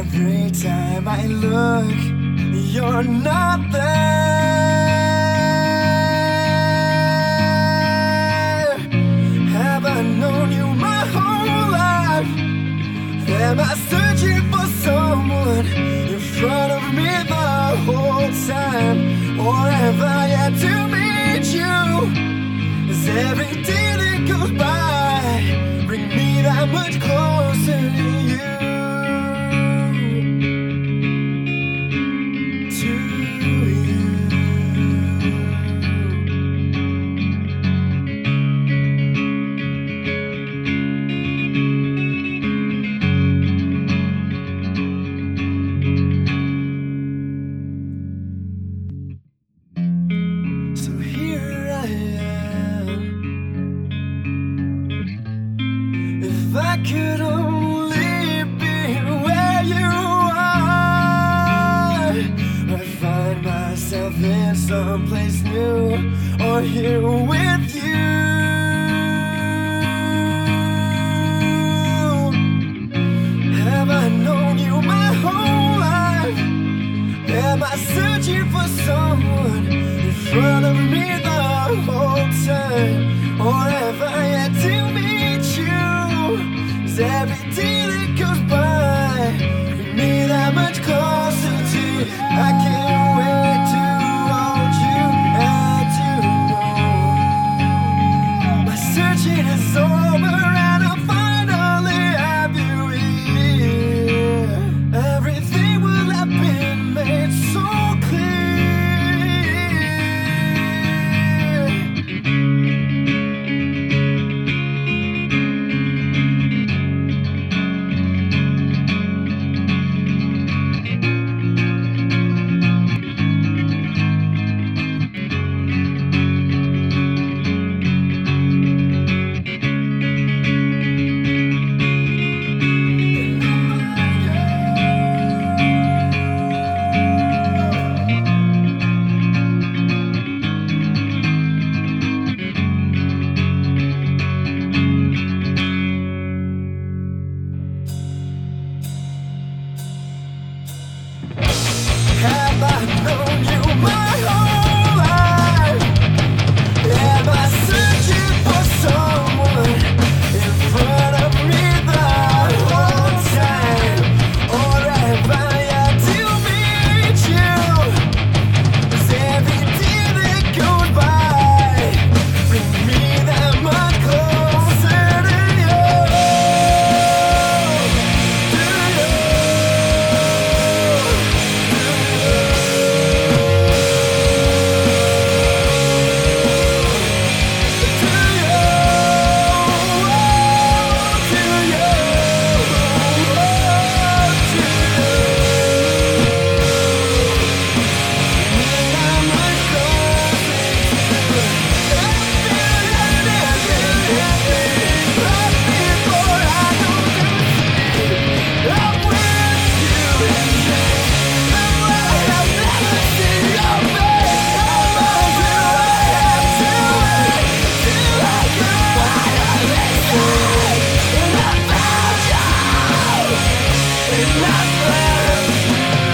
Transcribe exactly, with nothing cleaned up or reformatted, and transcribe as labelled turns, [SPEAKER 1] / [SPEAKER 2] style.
[SPEAKER 1] Every time I look, you're not there. Have I known you my whole life? Am I searching for someone in front of me the whole time? Or have I yet to meet you? Is every day that goes by bring me that much closer to you? If I could only be where you are, I find myself in someplace new, or here with you. Have I known you my whole life? Am I searching for someone in front of me the whole time? Or have I yet to meet you? Is every day that goes by bring me that much closer to you? I can't wait to hold you and to know my searching is over and I finally have you here. Everything will have been made so clear. Have I known you my whole life? Am I searching for someone in front of me the whole time? Or have I yet to meet you? Is every day that goes by bring me that much closer to you? To you? Enough